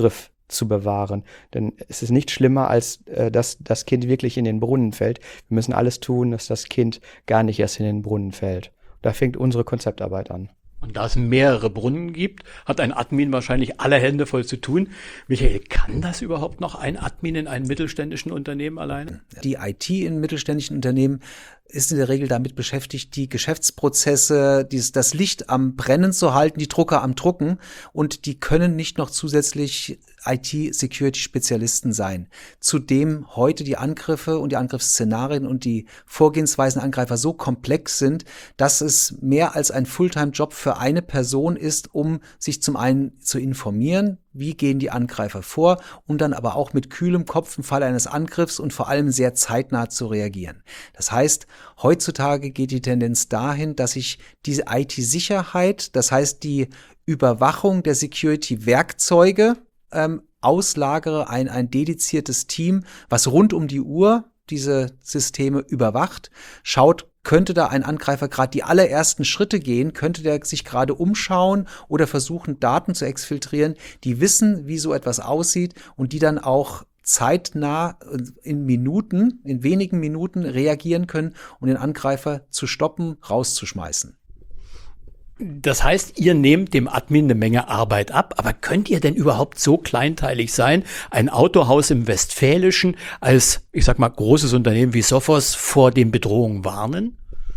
S3: zu bewahren. Denn es ist nicht schlimmer, als äh, dass das Kind wirklich in den Brunnen fällt. Wir müssen alles tun, dass das Kind gar nicht erst in den Brunnen fällt. Da fängt unsere Konzeptarbeit an.
S4: Und da es mehrere Brunnen gibt, hat ein Admin wahrscheinlich alle Hände voll zu tun. Michael, kann das überhaupt noch ein Admin in einem mittelständischen Unternehmen alleine?
S2: Die I T in mittelständischen Unternehmen ist in der Regel damit beschäftigt, die Geschäftsprozesse, dies, das Licht am Brennen zu halten, die Drucker am Drucken, und die können nicht noch zusätzlich I T-Security-Spezialisten sein. Zudem heute die Angriffe und die Angriffsszenarien und die Vorgehensweisen Angreifer so komplex sind, dass es mehr als ein Fulltime-Job für eine Person ist, um sich zum einen zu informieren, wie gehen die Angreifer vor, und dann aber auch mit kühlem Kopf im Falle eines Angriffs und vor allem sehr zeitnah zu reagieren. Das heißt, heutzutage geht die Tendenz dahin, dass ich diese I T-Sicherheit, das heißt die Überwachung der Security-Werkzeuge, ähm, auslagere ein, ein dediziertes Team, was rund um die Uhr diese Systeme überwacht, schaut, könnte da ein Angreifer gerade die allerersten Schritte gehen, könnte der sich gerade umschauen oder versuchen, Daten zu exfiltrieren, die wissen, wie so etwas aussieht und die dann auch zeitnah in Minuten, in wenigen Minuten reagieren können, um den Angreifer zu stoppen, rauszuschmeißen.
S4: Das heißt, ihr nehmt dem Admin eine Menge Arbeit ab, aber könnt ihr denn überhaupt so kleinteilig sein, ein Autohaus im Westfälischen als, ich sag mal, großes Unternehmen wie Sophos vor den Bedrohungen warnen?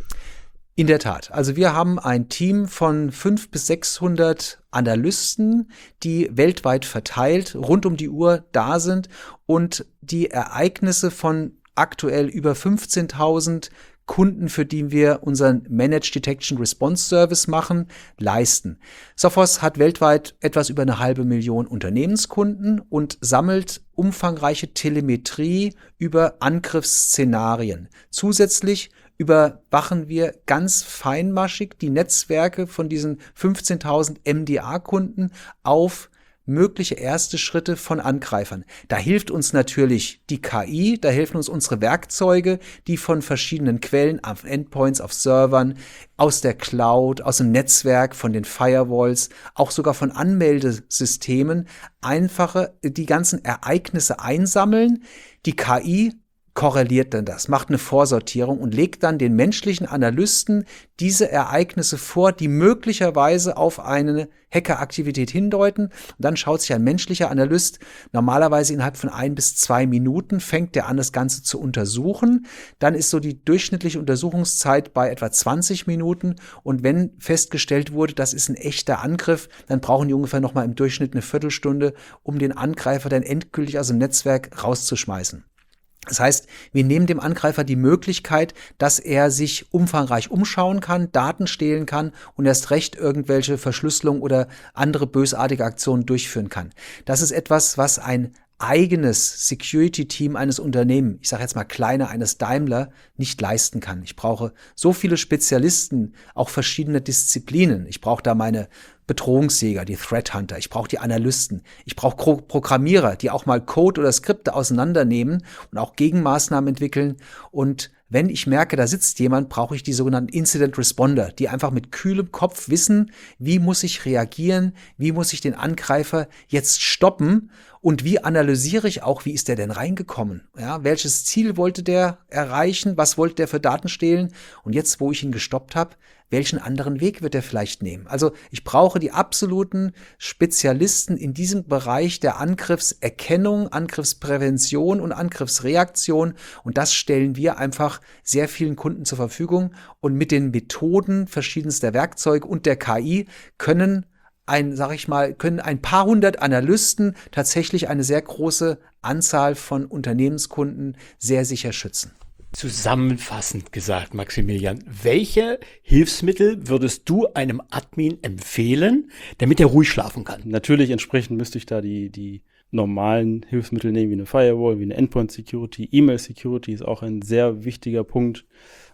S2: In der Tat. Also wir haben ein Team von fünfhundert bis sechshundert Analysten, die weltweit verteilt rund um die Uhr da sind und die Ereignisse von aktuell über fünfzehntausend Kunden, für die wir unseren Managed Detection Response Service machen, leisten. Sophos hat weltweit etwas über eine halbe Million Unternehmenskunden und sammelt umfangreiche Telemetrie über Angriffsszenarien. Zusätzlich überwachen wir ganz feinmaschig die Netzwerke von diesen fünfzehntausend M D A-Kunden auf mögliche erste Schritte von Angreifern. Da hilft uns natürlich die K I, da helfen uns unsere Werkzeuge, die von verschiedenen Quellen, auf Endpoints, auf Servern, aus der Cloud, aus dem Netzwerk, von den Firewalls, auch sogar von Anmeldesystemen, einfache, die ganzen Ereignisse einsammeln. Die K I korreliert dann das, macht eine Vorsortierung und legt dann den menschlichen Analysten diese Ereignisse vor, die möglicherweise auf eine Hackeraktivität hindeuten. Und dann schaut sich ein menschlicher Analyst normalerweise innerhalb von ein bis zwei Minuten, fängt der an, das Ganze zu untersuchen. Dann ist so die durchschnittliche Untersuchungszeit bei etwa zwanzig Minuten. Und wenn festgestellt wurde, das ist ein echter Angriff, dann brauchen die ungefähr nochmal im Durchschnitt eine Viertelstunde, um den Angreifer dann endgültig aus dem Netzwerk rauszuschmeißen. Das heißt, wir nehmen dem Angreifer die Möglichkeit, dass er sich umfangreich umschauen kann, Daten stehlen kann und erst recht irgendwelche Verschlüsselung oder andere bösartige Aktionen durchführen kann. Das ist etwas, was ein eigenes Security-Team eines Unternehmens, ich sage jetzt mal kleiner, eines Daimler, nicht leisten kann. Ich brauche so viele Spezialisten, auch verschiedene Disziplinen. Ich brauche da meine Bedrohungsjäger, die Threat Hunter. Ich brauche die Analysten. Ich brauche Programmierer, die auch mal Code oder Skripte auseinandernehmen und auch Gegenmaßnahmen entwickeln. Und wenn ich merke, da sitzt jemand, brauche ich die sogenannten Incident Responder, die einfach mit kühlem Kopf wissen, wie muss ich reagieren, wie muss ich den Angreifer jetzt stoppen und wie analysiere ich auch, wie ist der denn reingekommen? Ja, welches Ziel wollte der erreichen? Was wollte der für Daten stehlen? Und jetzt, wo ich ihn gestoppt habe, welchen anderen Weg wird er vielleicht nehmen? Also ich brauche die absoluten Spezialisten in diesem Bereich der Angriffserkennung, Angriffsprävention und Angriffsreaktion. Und das stellen wir einfach sehr vielen Kunden zur Verfügung. Und mit den Methoden verschiedenster Werkzeuge und der K I können ein, sag ich mal, können ein paar hundert Analysten tatsächlich eine sehr große Anzahl von Unternehmenskunden sehr sicher schützen.
S4: Zusammenfassend gesagt, Maximilian, welche Hilfsmittel würdest du einem Admin empfehlen, damit er ruhig schlafen kann?
S5: Natürlich entsprechend müsste ich da die, die normalen Hilfsmittel nehmen, wie eine Firewall, wie eine Endpoint Security. E-Mail Security ist auch ein sehr wichtiger Punkt.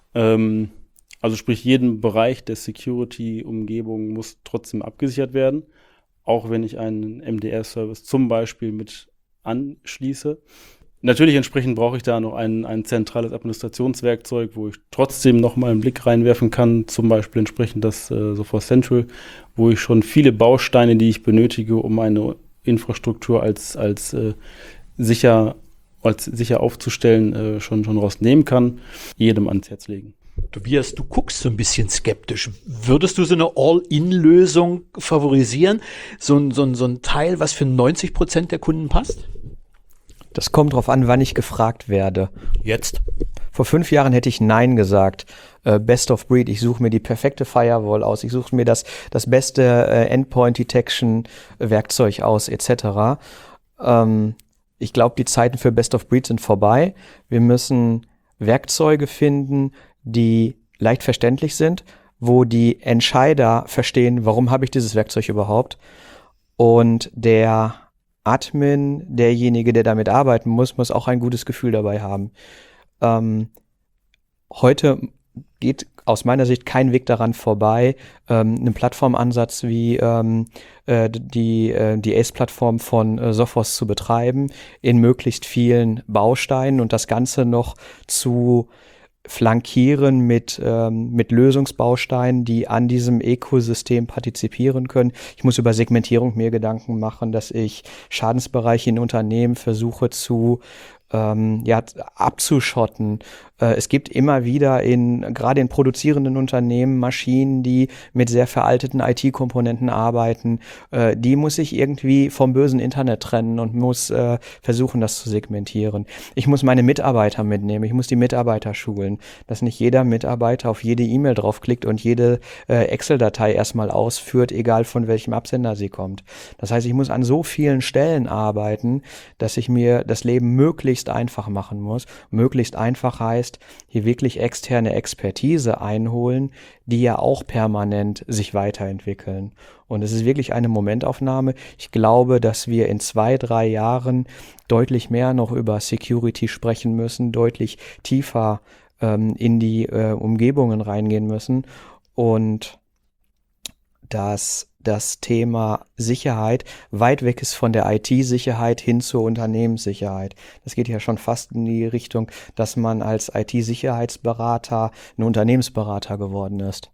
S5: Ähm, also sprich, jeden Bereich der Security-Umgebung muss trotzdem abgesichert werden, auch wenn ich einen M D R-Service zum Beispiel mit anschließe. Natürlich entsprechend brauche ich da noch ein, ein zentrales Administrationswerkzeug, wo ich trotzdem noch mal einen Blick reinwerfen kann, zum Beispiel entsprechend das äh, Sophos Central, wo ich schon viele Bausteine, die ich benötige, um eine Infrastruktur als, als äh, sicher als sicher aufzustellen, äh, schon, schon rausnehmen kann, jedem ans Herz legen.
S4: Tobias, du guckst so ein bisschen skeptisch. Würdest du so eine All-in-Lösung favorisieren? So ein, so ein, so ein Teil, was für neunzig Prozent der Kunden passt?
S3: Das kommt drauf an, wann ich gefragt werde.
S4: Jetzt.
S3: Vor fünf Jahren hätte ich Nein gesagt. Äh, Best of Breed, ich suche mir die perfekte Firewall aus, ich suche mir das, das beste äh, Endpoint-Detection-Werkzeug aus, et cetera. Ähm, ich glaube, die Zeiten für Best of Breed sind vorbei. Wir müssen Werkzeuge finden, die leicht verständlich sind, wo die Entscheider verstehen, warum habe ich dieses Werkzeug überhaupt. Und der Admin, derjenige, der damit arbeiten muss, muss auch ein gutes Gefühl dabei haben. Ähm, heute geht aus meiner Sicht kein Weg daran vorbei, ähm, einen Plattformansatz wie ähm, äh, die, äh, die Ace-Plattform von äh, Sophos zu betreiben, in möglichst vielen Bausteinen und das Ganze noch zu flankieren mit, ähm, mit Lösungsbausteinen, die an diesem Ökosystem partizipieren können. Ich muss über Segmentierung mir Gedanken machen, dass ich Schadensbereiche in Unternehmen versuche zu ähm, ja, abzuschotten. Äh, es gibt immer wieder in, gerade in produzierenden Unternehmen, Maschinen, die mit sehr veralteten I T-Komponenten arbeiten. Äh, die muss ich irgendwie vom bösen Internet trennen und muss äh, versuchen, das zu segmentieren. Ich muss meine Mitarbeiter mitnehmen. Ich muss die Mitarbeiter schulen, dass nicht jeder Mitarbeiter auf jede E-Mail draufklickt und jede äh, Excel-Datei erstmal ausführt, egal von welchem Absender sie kommt. Das heißt, ich muss an so vielen Stellen arbeiten, dass ich mir das Leben möglichst einfach machen muss. Möglichst einfach heißt, hier wirklich externe Expertise einholen, die ja auch permanent sich weiterentwickeln. Und es ist wirklich eine Momentaufnahme. Ich glaube, dass wir in zwei, drei Jahren deutlich mehr noch über Security sprechen müssen, deutlich tiefer ähm, in die äh, Umgebungen reingehen müssen und dass das Thema Sicherheit weit weg ist von der I T-Sicherheit hin zur Unternehmenssicherheit. Das geht ja schon fast in die Richtung, dass man als I T-Sicherheitsberater ein Unternehmensberater geworden ist.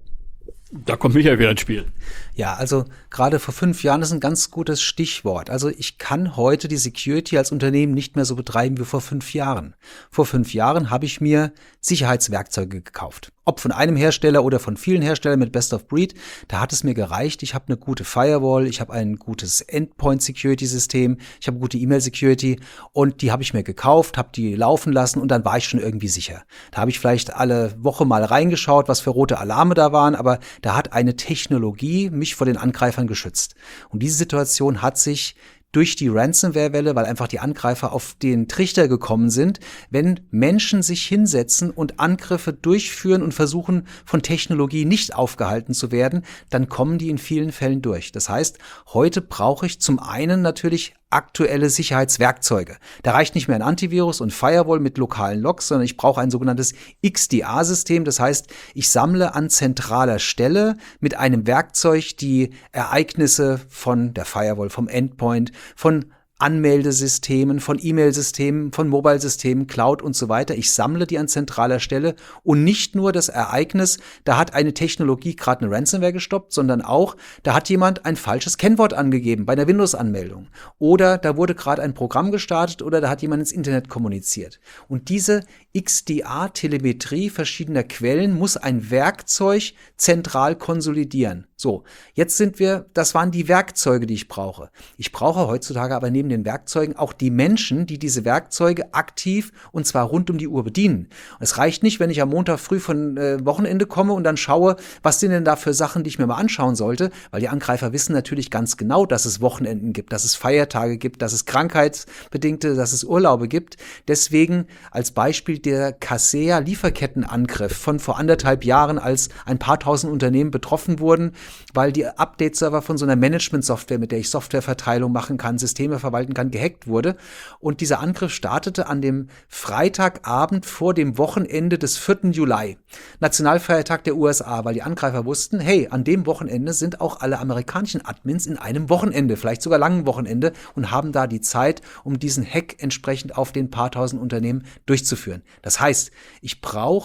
S4: Da kommt Michael wieder ins Spiel.
S2: Ja, also gerade vor fünf Jahren ist ein ganz gutes Stichwort. Also ich kann heute die Security als Unternehmen nicht mehr so betreiben wie vor fünf Jahren. Vor fünf Jahren habe ich mir Sicherheitswerkzeuge gekauft. Ob von einem Hersteller oder von vielen Herstellern mit Best of Breed, da hat es mir gereicht. Ich habe eine gute Firewall, ich habe ein gutes Endpoint-Security-System, ich habe gute E-Mail-Security und die habe ich mir gekauft, habe die laufen lassen und dann war ich schon irgendwie sicher. Da habe ich vielleicht alle Woche mal reingeschaut, was für rote Alarme da waren, aber da hat eine Technologie mich vor den Angreifern geschützt. Und diese Situation hat sich durch die Ransomware-Welle, weil einfach die Angreifer auf den Trichter gekommen sind, wenn Menschen sich hinsetzen und Angriffe durchführen und versuchen, von Technologie nicht aufgehalten zu werden, dann kommen die in vielen Fällen durch. Das heißt, heute brauche ich zum einen natürlich aktuelle Sicherheitswerkzeuge. Da reicht nicht mehr ein Antivirus und Firewall mit lokalen Logs, sondern ich brauche ein sogenanntes X D A-System. Das heißt, ich sammle an zentraler Stelle mit einem Werkzeug die Ereignisse von der Firewall, vom Endpoint, von Anmeldesystemen, von E-Mail-Systemen, von Mobile-Systemen, Cloud und so weiter. Ich sammle die an zentraler Stelle und nicht nur das Ereignis, da hat eine Technologie gerade eine Ransomware gestoppt, sondern auch, da hat jemand ein falsches Kennwort angegeben bei einer Windows-Anmeldung oder da wurde gerade ein Programm gestartet oder da hat jemand ins Internet kommuniziert. Und diese X D A-Telemetrie verschiedener Quellen muss ein Werkzeug zentral konsolidieren. So, jetzt sind wir, das waren die Werkzeuge, die ich brauche. Ich brauche heutzutage aber neben den Werkzeugen auch die Menschen, die diese Werkzeuge aktiv und zwar rund um die Uhr bedienen. Und es reicht nicht, wenn ich am Montag früh von äh, Wochenende komme und dann schaue, was sind denn da für Sachen, die ich mir mal anschauen sollte, weil die Angreifer wissen natürlich ganz genau, dass es Wochenenden gibt, dass es Feiertage gibt, dass es krankheitsbedingte, dass es Urlaube gibt. Deswegen als Beispiel der Kaseya-Lieferkettenangriff von vor anderthalb Jahren, als ein paar tausend Unternehmen betroffen wurden, weil die Update-Server von so einer Management-Software, mit der ich Softwareverteilung machen kann, Systeme verwalten kann, gehackt wurde. Und dieser Angriff startete an dem Freitagabend vor dem Wochenende des vierten Juli, Nationalfeiertag der U S A, weil die Angreifer wussten, hey, an dem Wochenende sind auch alle amerikanischen Admins in einem Wochenende, vielleicht sogar langen Wochenende und haben da die Zeit, um diesen Hack entsprechend auf den paar tausend Unternehmen durchzuführen. Das heißt, ich brauche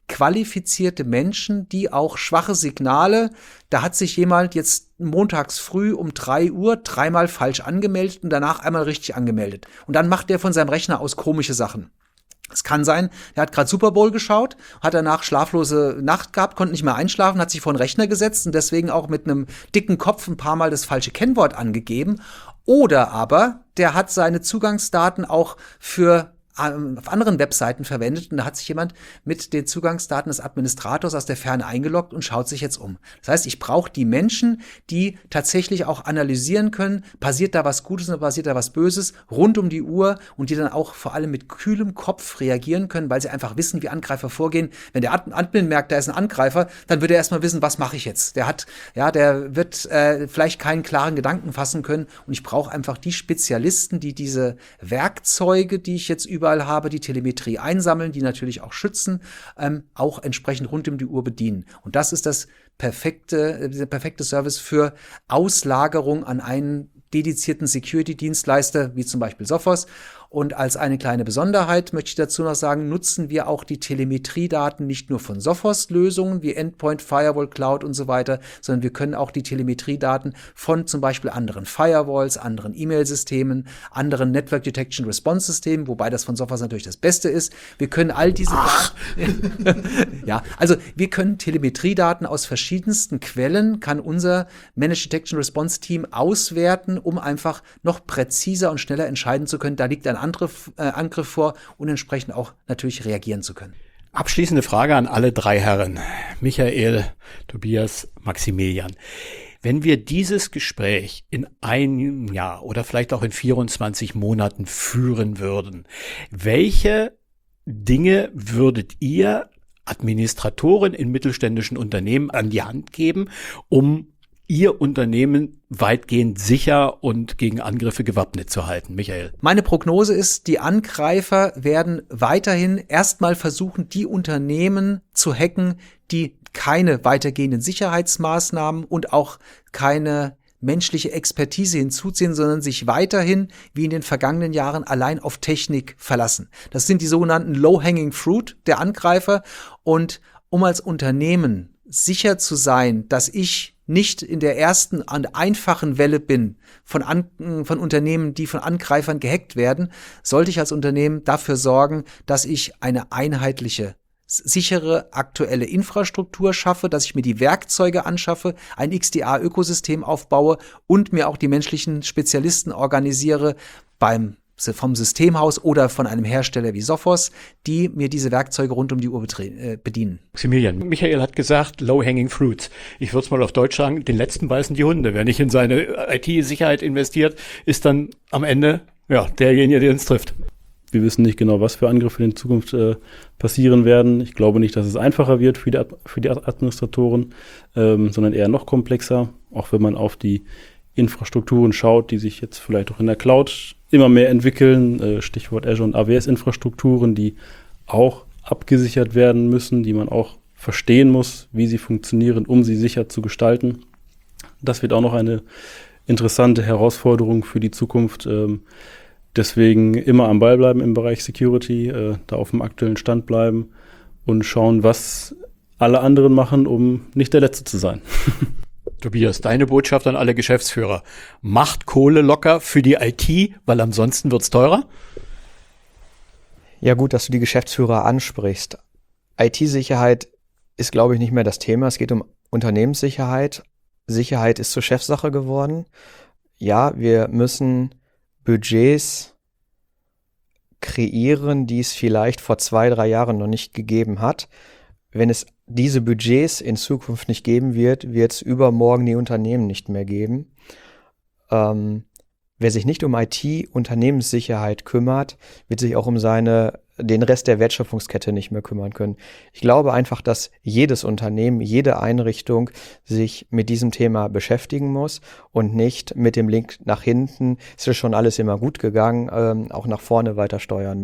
S2: qualifizierte Menschen, die auch schwache Signale, da hat sich jemand jetzt montags früh um drei Uhr dreimal falsch angemeldet und danach einmal richtig angemeldet. Und dann macht der von seinem Rechner aus komische Sachen. Es kann sein, er hat gerade Super Bowl geschaut, hat danach schlaflose Nacht gehabt, konnte nicht mehr einschlafen, hat sich vor den Rechner gesetzt und deswegen auch mit einem dicken Kopf ein paar Mal das falsche Kennwort angegeben. Oder aber, der hat seine Zugangsdaten auch für auf anderen Webseiten verwendet und da hat sich jemand mit den Zugangsdaten des Administrators aus der Ferne eingeloggt und schaut sich jetzt um. Das heißt, ich brauche die Menschen, die tatsächlich auch analysieren können, passiert da was Gutes oder passiert da was Böses, rund um die Uhr und die dann auch vor allem mit kühlem Kopf reagieren können, weil sie einfach wissen, wie Angreifer vorgehen. Wenn der Admin merkt, da ist ein Angreifer, dann wird er erstmal wissen, was mache ich jetzt. Der hat, ja, der wird äh, vielleicht keinen klaren Gedanken fassen können und ich brauche einfach die Spezialisten, die diese Werkzeuge, die ich jetzt über überall habe, die Telemetrie einsammeln, die natürlich auch schützen, ähm, auch entsprechend rund um die Uhr bedienen. Und das ist das perfekte, der perfekte Service für Auslagerung an einen dedizierten Security-Dienstleister, wie zum Beispiel Sophos. Und als eine kleine Besonderheit möchte ich dazu noch sagen, nutzen wir auch die Telemetriedaten nicht nur von Sophos-Lösungen wie Endpoint, Firewall, Cloud und so weiter, sondern wir können auch die Telemetriedaten von zum Beispiel anderen Firewalls, anderen E-Mail-Systemen, anderen Network Detection Response Systemen, wobei das von Sophos natürlich das Beste ist. Wir können all diese Daten, ja, also wir können Telemetriedaten aus verschiedensten Quellen, kann unser Managed Detection Response Team auswerten, um einfach noch präziser und schneller entscheiden zu können. Da liegt ein Angriff, äh, Angriff vor und entsprechend auch natürlich reagieren zu können.
S4: Abschließende Frage an alle drei Herren, Michael, Tobias, Maximilian. Wenn wir dieses Gespräch in einem Jahr oder vielleicht auch in vierundzwanzig Monaten führen würden, welche Dinge würdet ihr Administratoren in mittelständischen Unternehmen an die Hand geben, um Ihr Unternehmen weitgehend sicher und gegen Angriffe gewappnet zu halten? Michael.
S2: Meine Prognose ist, die Angreifer werden weiterhin erstmal versuchen, die Unternehmen zu hacken, die keine weitergehenden Sicherheitsmaßnahmen und auch keine menschliche Expertise hinzuziehen, sondern sich weiterhin, wie in den vergangenen Jahren, allein auf Technik verlassen. Das sind die sogenannten Low-Hanging Fruit der Angreifer. Und um als Unternehmen sicher zu sein, dass ich nicht in der ersten und einfachen Welle bin von, An- von Unternehmen, die von Angreifern gehackt werden, sollte ich als Unternehmen dafür sorgen, dass ich eine einheitliche, sichere, aktuelle Infrastruktur schaffe, dass ich mir die Werkzeuge anschaffe, ein X D A-Ökosystem aufbaue und mir auch die menschlichen Spezialisten organisiere beim vom Systemhaus oder von einem Hersteller wie Sophos, die mir diese Werkzeuge rund um die Uhr betre- äh, bedienen.
S4: Maximilian, Michael hat gesagt, low-hanging fruits. Ich würde es mal auf Deutsch sagen, den letzten beißen die Hunde. Wer nicht in seine I T-Sicherheit investiert, ist dann am Ende ja derjenige, der uns trifft.
S5: Wir wissen nicht genau, was für Angriffe in Zukunft äh, passieren werden. Ich glaube nicht, dass es einfacher wird für die, Ad- für die Administratoren, ähm, sondern eher noch komplexer, auch wenn man auf die Infrastrukturen schaut, die sich jetzt vielleicht auch in der Cloud immer mehr entwickeln, äh, Stichwort Azure und A W S-Infrastrukturen, die auch abgesichert werden müssen, die man auch verstehen muss, wie sie funktionieren, um sie sicher zu gestalten. Das wird auch noch eine interessante Herausforderung für die Zukunft. Ähm, deswegen immer am Ball bleiben im Bereich Security, äh, da auf dem aktuellen Stand bleiben und schauen, was alle anderen machen, um nicht der Letzte zu sein.
S4: Tobias, deine Botschaft an alle Geschäftsführer. Macht Kohle locker für die I T, weil ansonsten wird's teurer?
S3: Ja, gut, dass du die Geschäftsführer ansprichst. I T-Sicherheit ist, glaube ich, nicht mehr das Thema. Es geht um Unternehmenssicherheit. Sicherheit ist zur Chefsache geworden. Ja, wir müssen Budgets kreieren, die es vielleicht vor zwei, drei Jahren noch nicht gegeben hat. Wenn es diese Budgets in Zukunft nicht geben wird, wird es übermorgen die Unternehmen nicht mehr geben. Ähm, wer sich nicht um I T-Unternehmenssicherheit kümmert, wird sich auch um seine, den Rest der Wertschöpfungskette nicht mehr kümmern können. Ich glaube einfach, dass jedes Unternehmen, jede Einrichtung sich mit diesem Thema beschäftigen muss und nicht mit dem Link nach hinten, es ist schon alles immer gut gegangen, ähm, auch nach vorne weiter steuern möchte.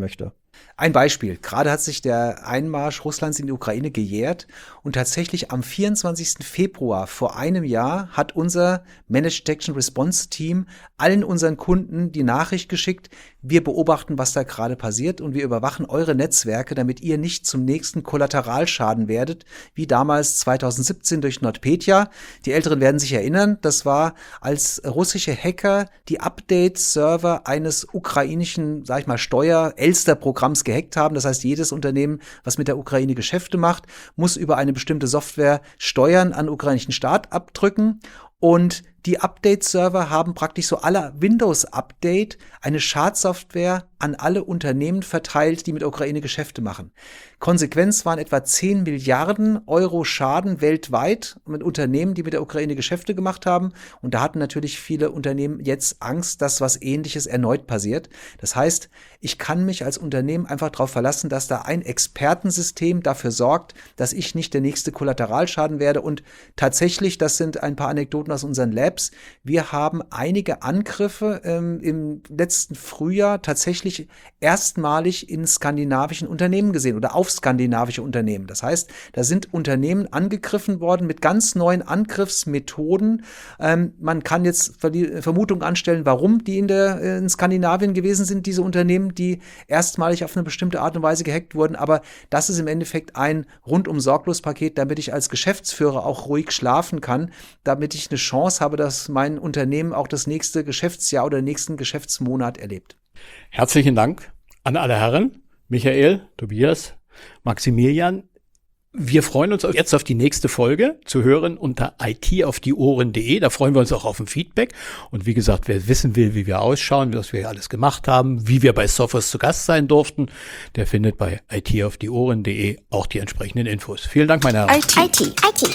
S2: Ein Beispiel. Gerade hat sich der Einmarsch Russlands in die Ukraine gejährt und tatsächlich am vierundzwanzigsten Februar vor einem Jahr hat unser Managed Detection Response Team allen unseren Kunden die Nachricht geschickt, wir beobachten, was da gerade passiert und wir überwachen eure Netzwerke, damit ihr nicht zum nächsten Kollateralschaden werdet, wie damals zweitausendsiebzehn durch NotPetya. Die Älteren werden sich erinnern, das war, als russische Hacker die Update-Server eines ukrainischen, sag ich mal, Steuer-Elster-Programms gehackt haben. Das heißt, jedes Unternehmen, was mit der Ukraine Geschäfte macht, muss über eine bestimmte Software Steuern an den ukrainischen Staat abdrücken. Und die Update-Server haben praktisch so aller Windows-Update eine Schadsoftware an alle Unternehmen verteilt, die mit der Ukraine Geschäfte machen. Konsequenz waren etwa zehn Milliarden Euro Schaden weltweit mit Unternehmen, die mit der Ukraine Geschäfte gemacht haben. Und da hatten natürlich viele Unternehmen jetzt Angst, dass was Ähnliches erneut passiert. Das heißt, ich kann mich als Unternehmen einfach darauf verlassen, dass da ein Expertensystem dafür sorgt, dass ich nicht der nächste Kollateralschaden werde. Und tatsächlich, das sind ein paar Anekdoten aus unseren Labs, wir haben einige Angriffe ähm, im letzten Frühjahr tatsächlich erstmalig in skandinavischen Unternehmen gesehen oder auf skandinavische Unternehmen. Das heißt, da sind Unternehmen angegriffen worden mit ganz neuen Angriffsmethoden. Ähm, man kann jetzt Vermutungen anstellen, warum die in, der, in Skandinavien gewesen sind, diese Unternehmen, die erstmalig auf eine bestimmte Art und Weise gehackt wurden. Aber das ist im Endeffekt ein rundum sorglos Paket, damit ich als Geschäftsführer auch ruhig schlafen kann, damit ich eine Chance habe, dass mein Unternehmen auch das nächste Geschäftsjahr oder den nächsten Geschäftsmonat erlebt.
S4: Herzlichen Dank an alle Herren, Michael, Tobias, Maximilian. Wir freuen uns jetzt auf die nächste Folge, zu hören unter i t auf die ohren punkt de. Da freuen wir uns auch auf ein Feedback. Und wie gesagt, wer wissen will, wie wir ausschauen, was wir alles gemacht haben, wie wir bei Sophos zu Gast sein durften, der findet bei i t auf die ohren punkt de auch die entsprechenden Infos. Vielen Dank, meine Herren.
S1: I T. I T. I T.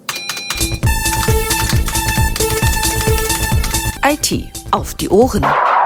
S1: I T auf die Ohren.